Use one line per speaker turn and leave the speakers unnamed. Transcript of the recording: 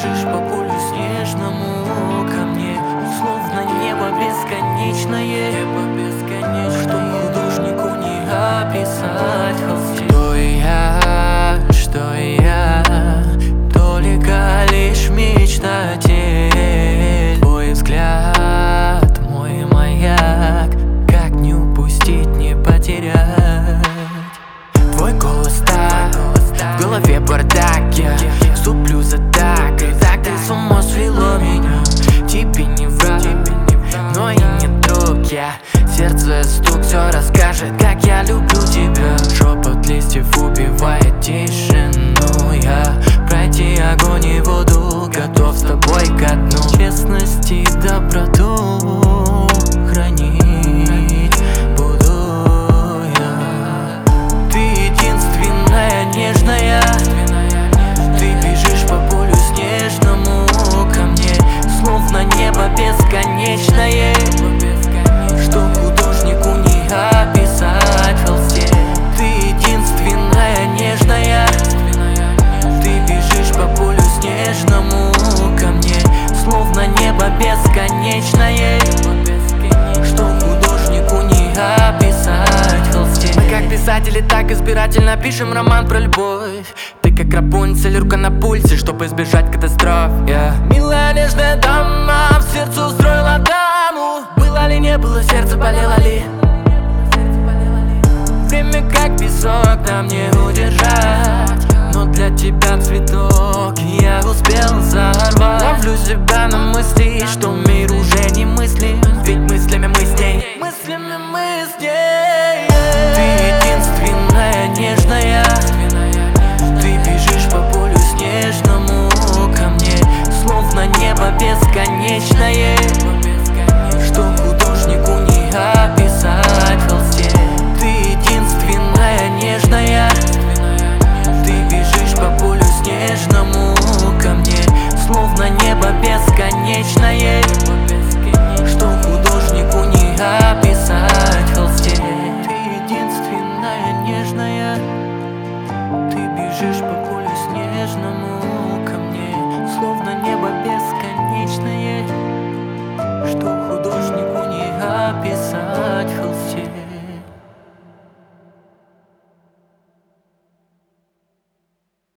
бежишь по полю снежному ко мне, словно небо бесконечное, что художнику не описать в холсте. Что я, только лишь мечтатель. Твой взгляд, мой маяк, как не упустить, не потерять. Твой голос так, в голове бардак, я суплю за так. И так ты с ума свело меня. Тебе не враг, но и не друг я. Сердце стук все расскажет, как я люблю тебя. Шепот листьев убивает тишину. Я пройти огонь и воду, готов с тобой ко дну. Честность и доброту хранить буду я. Ты единственная нежная. Ты бежишь по полю снежному ко мне, словно небо бесконечное, что художнику не описать в холсте. Ты единственная нежная. Ты бежишь по полю снежному ко мне, словно небо бесконечное, что художнику не описать в холсте. Мы как писатели, так избирательно пишем роман про любовь. Ты как Рапунцель, рука на пульсе, чтобы избежать катастроф. Милая нежная дама, в сердце устроила даму. Было ли, не было, сердце болело ли? Время как песок, нам не удержать. Но для тебя цветок я успел взорвать. Ловлю себя на мысли, что мир уже не мыслим, ведь мыслями мы с ней. Мыслями мы с ней. Ты единственная нежная. Ты бежишь по полю снежному ко мне, словно небо бесконечное, что художнику не описать в холсте. Ты единственная нежная. Ты бежишь по полю снежному ко мне, словно небо бесконечное,